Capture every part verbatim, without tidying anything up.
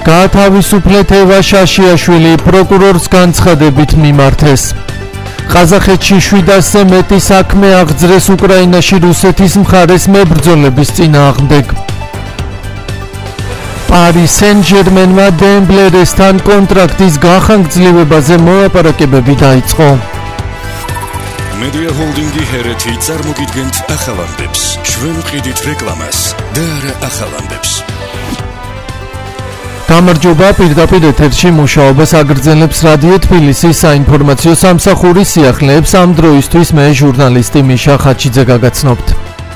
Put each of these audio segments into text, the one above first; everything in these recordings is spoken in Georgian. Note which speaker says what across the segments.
Speaker 1: გაათავისუფლეთ ევა შაშიაშვილი, პროკურორს განცხადებით მიმართეს. ყაზახეთში შვიდასზე მეტი საქმე აღძრეს უკრაინაში რუსეთის მხარეს მებრძოლების წინააღმდეგ. პარი სენ-ჟერმენმა დემბლერესთან კონტრაქტის გახანგრძლივებაზე მოლაპარაკებები დაიწყო.
Speaker 2: Media Holdingi ჰერეთი წარმოგიდგენთ ახალამდებს. ჩვენ ვყიდით რეკლამას და არა ახალამდებს.
Speaker 1: გამარჯობა, პირდაპირ ეთერში მუშაობას აგრძელებს რადიო თბილისის საინფორმაციო სამსახურის სიახლეებს. ამ დროისთვის მე ჟურნალისტი მიშა ხაჩიძე გაგაცნობთ.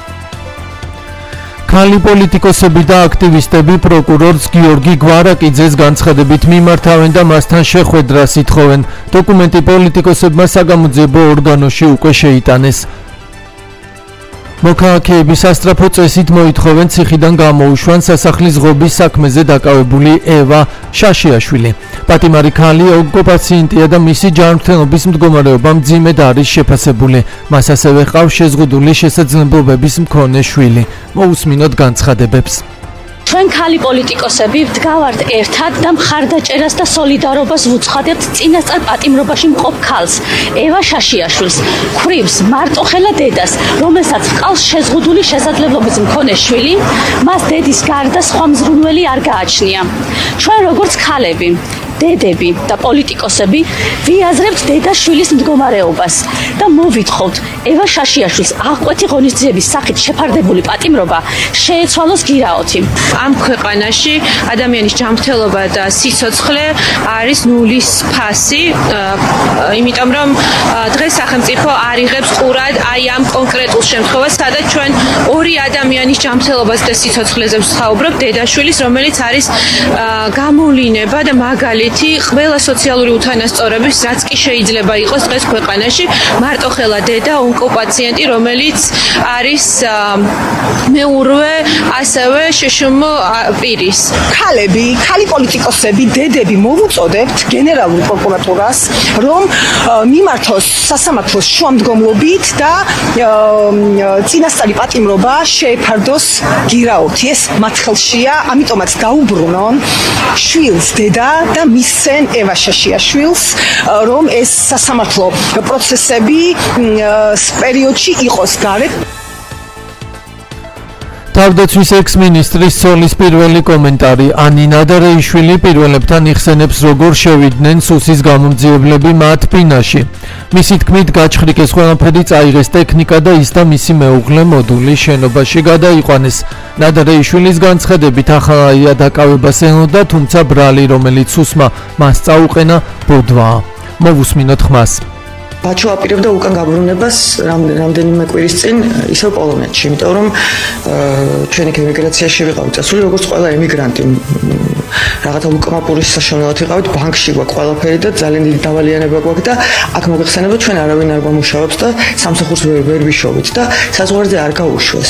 Speaker 1: ქალი პოლიტიკოსები და აქტივისტები პროკურორს გიორგი გვარაკიძეს განცხადებით მიმართავენ და მასთან შეხვედრას ითხოვენ. დოკუმენტი პოლიტიკოსებმა საგამოძიებო ორგანოში უკვე შეიტანეს. მოქალაქეები სასტრაფო წესით მოითხოვენ ციხიდან გამოუშვან სასახლის ღობის საქმეზე დაკავებული ევა შაშიაშვილი. პატიმარი ქალი ოკუპაციინტია და მისი ჯანმრთელობის მდგომარეობა მძიმედ არის შეფასებული. მას ასევე ჰყავს შეზღუდული შესაძლებლობების მქონე შვილი. მოусმინოთ განცხადებებს.
Speaker 3: ჩვენ ქალი პოლიტიკოსები ვდგავართ ერთად და მხარდაჭერას და სოლიდარობას ვუცხადებთ წინასწარ პატიმრობაში მყოფ ქალს, ევა შაშიაშვილს, ქვრივს მარტოხელა დედას, რომელსაც ჰყავს შეზღუდული შესაძლებლობის მქონე შვილი, მას დედის გარდა სხვა მზრუნველი არ გააჩნია. ჩვენ როგორც ქალები, დედები და პოლიტიკოსები ვიაზრებთ დედას შვილის მდგომარეობას და მოვითხოვთ ევა შაშიაშვილს აღკვეთი ღონისძიების სახით შეფარდებული პატიმრობა შეეცვალოს გირაოთი.
Speaker 4: ამ ქვეყანაში ადამიანის ჯანმრთელობა და სიცოცხლე არის ნულის ფასი, იმიტომ რომ დღეს სახელმწიფო არ იღებს ყურად აი ამ კონკრეტულ შემთხვევას, სადაც ჩვენ ორი ადამიანის ჯანმრთელობას და სიცოცხლეზე ვსაუბრობთ, დედაშვილის, რომელიც არის გამოვლინება და მაგალითი ყველა სოციალური უთანასწორობის, რაც კი შეიძლება იყოს დღეს ქვეყანაში, მარტოხელა დედა ონკოპაციენტი, რომელიც არის მეურვე ასევე შეშმ პირის.
Speaker 5: ქალები, ქალი პოლიტიკოსები, დედები მოვუწოდებთ გენერალურ პროკურატურას, რომ მიმართოს სასამართლოს შუამდგომლობით და წინასწარი პატიმრობა შეეფარდოს გირაოთი. ეს მათ ხელშია, ამიტომაც დაუბრუნონ შვილს დედა და მისცენ ევა შაშიაშვილს, რომ ეს სასამართლო პროცესები პერიოდში იყოს გარეთ.
Speaker 1: თავდაცვის ექს-მინისტრის ცოლის პირველი კომენტარი. ანინა დარეიშვილი პირველებთან იხსენებს, როგორ შევიდნენ სუსის გამომძიებლები მათ ფინაში. მისი თქმით, გაჩხრიკეს ყველაფერი, წაიღეს ტექნიკა და ის და მისი მეუღლე მოდული შენობაში გადაიყვანეს. ნადარეიშვილის განცხადებით, ახალია დაკავებას ელოდა, თუმცა ბრალი, რომელიც სუსმა მას წაუყენა, ბოდვაა. მოვუსმინოთ ხმას.
Speaker 6: ბაჩო აპირებდა უკან გაბრუნებას რამდენიმე კვირის წინ ისევ პოლონეთში, იმიტომ რომ ჩვენ იქ ემიგრაციაში ვიყავით წასული, როგორც ყველა ემიგრანტი. რაღაცა უკმაპურის საშუალებით ვიყავით, ბანკში გვაქვს ყველაფერი და ძალიან დიდი დავალიანება გვაქვს და აქ მოგეხსენებათ, ჩვენ არავინ არ გვამუშავებს და სამსახურს ვერ ვიშოვით და საზღვარზე არ გაუშვეს.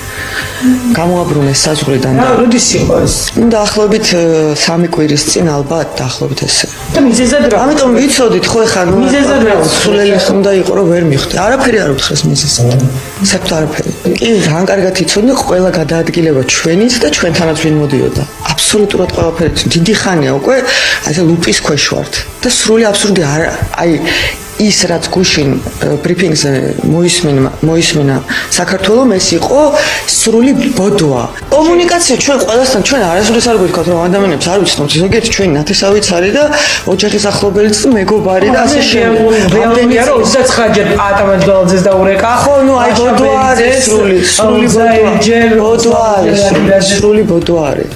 Speaker 6: გამოაბრუნეს საზღვრიდან და
Speaker 5: როდის იყო ეს?
Speaker 6: დაახლოებით სამი კვირის წინ ალბათ დაახლოებით ესე.
Speaker 5: და მიზეზად რა?
Speaker 6: ამიტომ ვიცოდით ხო ეხლა
Speaker 5: მიზეზად რა?
Speaker 6: სულელი უნდა იყო რომ ვერ მიხვდი. არაფერი არ უთხრეს მიზეზად. საერთოდ არაფერი. კი, ძალიან კარგად იცოდნენ ყველა გადაადგილება ჩვენից და ჩვენთანაც ვინ მოდიოდა. აბსოლუტურად ყველაფერი დიდი ხანია უკვე ასე ლუპის ქვეშ ვართ და სრული აბსურდი არ აი ის რაც გუშინ ბრიფინგზე მოისმინა მოისმინა საქართველოს ეს იყო სრული ბოდვა. კომუნიკაცია ჩვენ ყველასთან ჩვენ არასდროს არ გვიქოთ რომ ადამიანებს არ ვიცნობთ ზოგიერთი ჩვენი ნათესავიც არის და ოჯახის ახლობელიც მეგობარი და ასე შემდეგ.
Speaker 5: რამდენია რომ ოცდაცხრა ჯერ ატამან დვალძეს და ურეკა.
Speaker 6: ხო, ნუ აი ბოდვა არის სრული სრული ბოდვა არის სრული ბოდვა არის.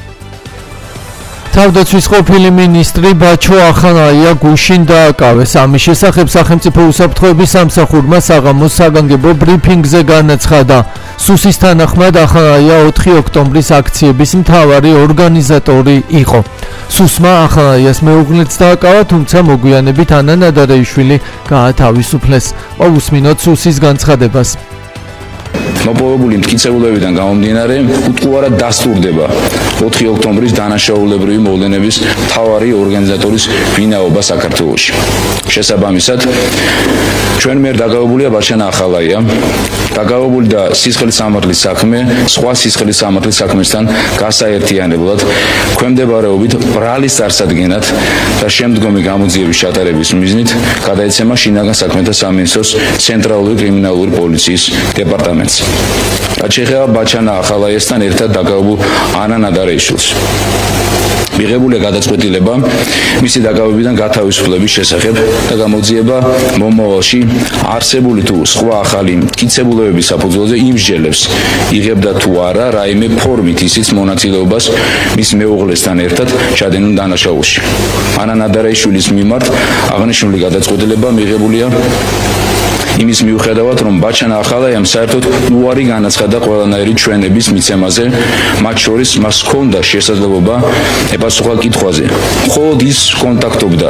Speaker 1: თავდაცვის ყოფილი მინისტრი ბაჩო ახალაია გუშინ დააკავეს. ამის შესახებ სახელმწიფო უსაფრთხოების სამსახურმა საღამოს საგანგებო ბრიფინგზე განაცხადა. სუსის თანახმად ახალაია ოთხი ოქტომბრის აქციების მთავარი ორგანიზატორი იყო. სუსმა ახალაიას მეუღლეც დააკავა, თუმცა მოგვიანებით ანა ნადარეიშვილი გაათავისუფლეს. მოვუსმინოთ სუსის განცხადებას.
Speaker 7: მოპოვებული მტკიცებულებიდან გამომდინარე, უტყუარად დასტურდება ოთხი ოქტომბრის დანაშაულებრივი მოვლენების მთავარი ორგანიზატორის ვინაობა საქართველოში. შესაბამისად, ჩვენ მიერ დაკავებულია ბაჩანა ახალაია, დაკავებული და სისხლის სამართლის საქმე სხვა სისხლის სამართლის საქმესთან გასაერთიანებლად ქვემდებარეობით ბრალის წარსადგენად და შემდგომი გამოძიების ჩატარების მიზნით გადაეცემა შინაგან საქმეთა სამინისტროს ცენტრალური კრიმინალური პოლიციის დეპარტამენტს. რაც შეეხება ბაჩანა ახალაიასთან ერთად დაკავებულ ანა ნადარეიშვილს. მიღებულია გადაწყვეტილება მისი დაკავებიდან გათავისუფლების შესახებ და გამოძიება მომავალში არსებული თუ სხვა ახალი მტკიცებულებების საფუძველზე იმსჯელებს იღებდა თუ არა რაიმე ფორმით ისიც მონაწილეობას მის მეუღლესთან ერთად ჩადენილ დანაშაულში. ანა ნადარეიშვილის მიმართ აღნიშნული გადაწყვეტილება მიღებულია იმის მიუხედავად, რომ ბაჩანა ახალაიამ საერთოდ უარი განაცხადა ყველანაირი ჩვენების მიცემაზე, მათ შორის მას ჰქონდა შესაძლებლობა ეპასუხა კითხვაზე. მხოლოდ ის კონტაქტობდა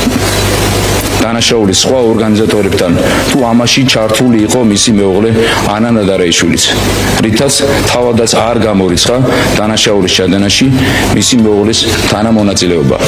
Speaker 7: დანაშაულის სხვა ორგანიზატორებთან, თუ ამაში ჩართული იყო მისი მეუღლე ანა ნადარეიშვილიც, რითაც თავადაც არ გამორიცხა დანაშაულის ჩადენაში მისი მეუღლის თანამონაწილეობა.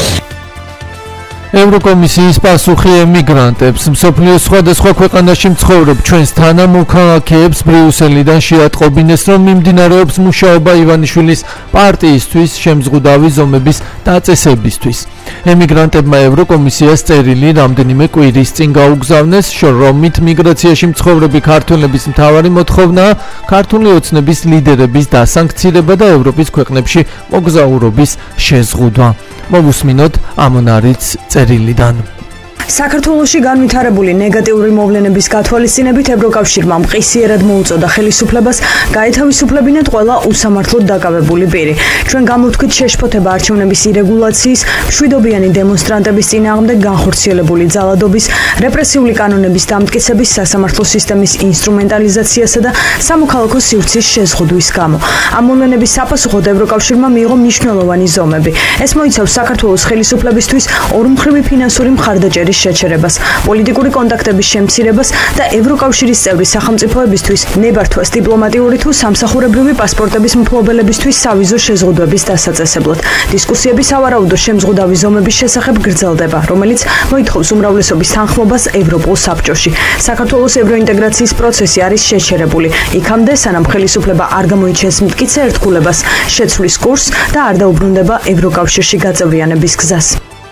Speaker 1: ევროკომისიის პასუხი ემიგრანტებს მსოფლიოს სხვადასხვა ქვეყანაში მცხოვრებ ჩვენს თანამოქალაქეებს ბრიუსელიდან შეატყობინეს, რომ მიმდინარეობს მუშაობა ივანიშვილის პარტიისთვის შემზღუდავი ზომების დაწესებისთვის. ემიგრანტებმა ევროკომისიას წერილი რამდენიმე კვირის წინ გაუგზავნეს, რომით მიგრაციაში მცხოვრები ქართველების მთავარი მოთხოვნაა ქართული ოცნების ლიდერების დასანქცირება და ევროპის ქვეყნებში მოგზაურობის შეზღუდვა. მოვუსმინოთ ამონარიც წერილიდან.
Speaker 8: საქართველოში განვითარებული ნეგატიური მოვლენების გათვალისწინებით ევროკავშირმა მყისიერად მოუწოდა ხელისუფლებას გაეთავისუფლებინათ ყველა უსამართლოდ დაკავებული პირი. ჩვენ გამოვთქვით შეშფოთება არჩევნების ირეგულაციის, მშვიდობიანი დემონსტრანტების წინააღმდეგ განხორციელებული ძალადობის, რეპრესიული კანონების დამტკიცების, სასამართლო სისტემის ინსტრუმენტალიზაციასა და სამოქალაქო სივრცის შეზღუდვის გამო. ამ მოვლენების საპასუხოდ ევროკავშირმა მიიღო მნიშვნელოვანი ზომები. ეს მოიცავს საქართველოს ხელისუფლებისთვის ორმხრივი ფინანსური მხარდაჭერის შეჩერებას, პოლიტიკური კონტაქტების შემცირებას და ევროკავშირის წევრი სახელმწიფოებისთვის ნებართვას დიპლომატიური თუ სამსახურებრივი პასპორტების მფლობელებისთვის სავიზო შეზღუდვების დასაწესებლად. დისკუსიები სავარაუდო შემზღუდავი ზომების შესახებ გრძელდება, რომელიც მოითხოვს უმრავლესობის თანხმობას ევროპულ საბჭოში. საქართველოს ევროინტეგრაციის პროცესი არის შეჩერებული, იქამდე სანამ ხელისუფლება არ გამოიჩენს მტკიცე ერთგულებას, შეცვლის კურსს და არ დაუბრუნდება ევროკავშირში გაწევრიანების გზას.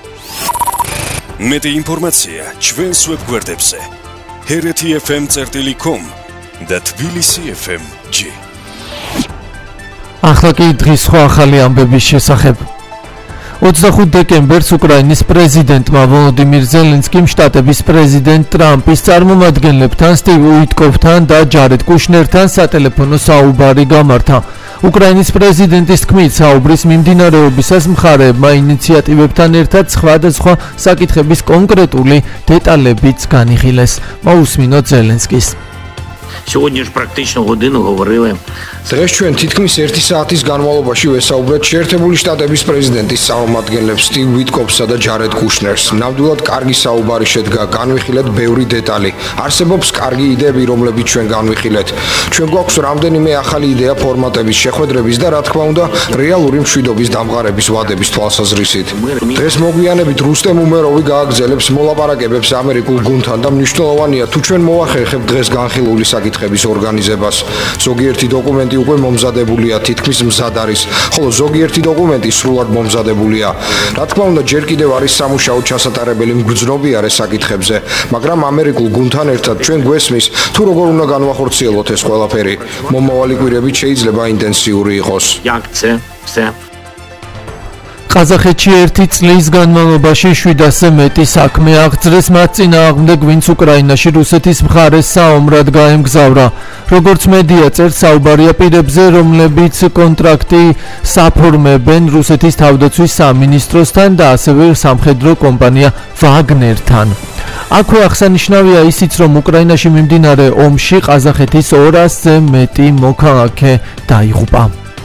Speaker 2: მეტი ინფორმაცია ჩვენს ვებგვერდებზე ჰერეთი ეფ ემ წერტილი კომ და თბილისი ეფ ემ ჯი.
Speaker 1: ახლა კი დღის სხვა ახალი ამბების შესახებ. ოცდახუთ დეკემბერს უკრაინის პრეზიდენტმა ვოლოდიმირ ზელენსკიმ შტატების პრეზიდენტ ტრამპის წარმომადგენლებთან სტივ უიტკოფთან და ჯარედ კუშნერთან სატელეფონო საუბარი გამართა. უკრაინის პრეზიდენტის თქმით, საუბრის მიმდინარეობისას მხარეებმა ინიციატივებთან ერთად სხვადასხვა საკითხების კონკრეტული დეტალებიც განიხილეს. მოусმინოთ ზელენსკის.
Speaker 9: Сьогодні ж практично годину говорили.
Speaker 10: დღეს ჩვენ თითქმის ერთი საათის განმავლობაში ვესაუბრეთ შეერთებული შტატების პრეზიდენტის წარმომადგენლებს სტივ უიტკოფსა და ჯარედ კუშნერს. ნამდვილად კარგი საუბარი შედგა, განვიხილეთ ბევრი დეტალი. არსებობს კარგი იდეები, რომლებიც ჩვენ განვიხილეთ. ჩვენ გვაქვს რამდენიმე ახალი იდეა ფორმატების შეხვედრების და რა თქმა უნდა, რეალური მშვიდობის დამყარების ვადების თვალსაზრისით. დღეს მოგვიანებით რუსტემ უმეროვი გააგრძელებს მოლაპარაკებებს ამერიკულ გუნდთან და მნიშვნელოვანია თუ ჩვენ მოახერხებთ დღეს განხილული საკითხების ორგანიზებას. ზოგიერთი დოკუმენტი უკვე მომზადებულია, თითქმის მზად არის, ხოლო ზოგიერთი დოკუმენტი სრულად მომზადებულია. რა თქმა უნდა, ჯერ კიდევ არის სამუშაო ჩასატარებელი მგრძნობიარე საკითხებზე, მაგრამ ამერიკულ გუნდთან ერთად ჩვენ გვესმის, თუ როგორ უნდა განვახორციელოთ ეს ყველაფერი. მომავალი კვირებით შეიძლება ინტენსიური იყოს.
Speaker 1: ყაზახეთში ერთი წლის განმავლობაში შვიდასზე მეტი საქმე აღძრეს მათ წინააღმდეგ, ვინც უკრაინაში რუსეთის მხარეს საომრად გაემგზავრა. როგორც მედია წერს, საუბარია პირებზე, რომლებიც კონტრაქტი საფორმებენ რუსეთის თავდაცვის სამინისტროსთან და ასევე სამხედრო კომპანია ვაგნერთან. აქვე აღსანიშნავია ისიც, რომ უკრაინაში მიმდინარე ომში ყაზახეთის ორასზე მეტი მოქალაქე დაიღუპა.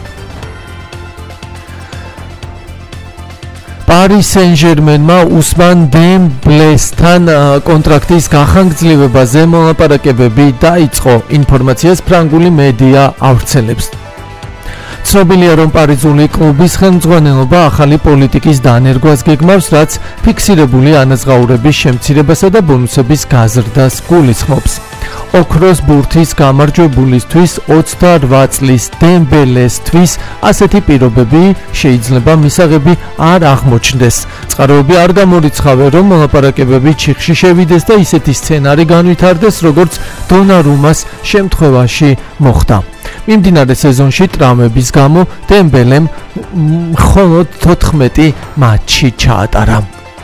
Speaker 1: Paris Saint-Germain-მა უსმან დემბლესთან კონტრაქტის გახანგრძლივებაზე მოლაპარაკებები დაიწყო, ინფორმაციას ფრანგული მედია ავრცელებს. ცნობილია, რომ პარიზული კლუბის ხელმძღვანელობა ახალი პოლიტიკის დანერგვას გეგმავს, რაც ფიქსირებული ანაზღაურების შემცირებასა და ბონუსების გაზრდას გულისხმობს. ოქროს ბურთის გამარჯვებულისთვის ოცდაოთხ წლის დემბელესთვის ასეთი პირობები შეიძლება მისაღები არ აღმოჩნდეს. წყაროები არ გამორიცხავენ, რომ მოლაპარაკებები ჩიხში შევიდეს და ისეთი სცენარი განვითარდეს, როგორც დონარუმას შემთხვევაში მოხდა. მიმდინარე სეზონში ტრამების გამო დემბელემ მხოლოდ თოთხმეტი მატჩი ჩაატარა.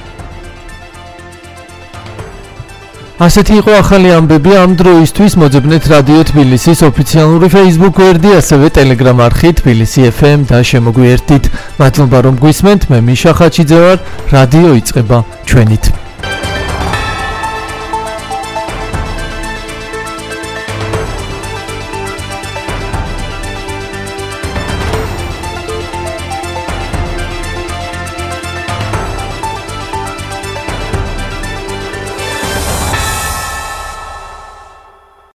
Speaker 1: ასეთი იყო ახალი ამბები ამ დროისთვის. მოძებნეთ რადიო თბილისის ოფიციალური Facebook გვერდი, ასევე Telegram არხი თბილისი ეფ ემ და შემოგვიერთდით. მადლობა რომ გვისმენთ. მე მიშა ხაჩიძე ვარ. რადიო იწყება ჩვენით.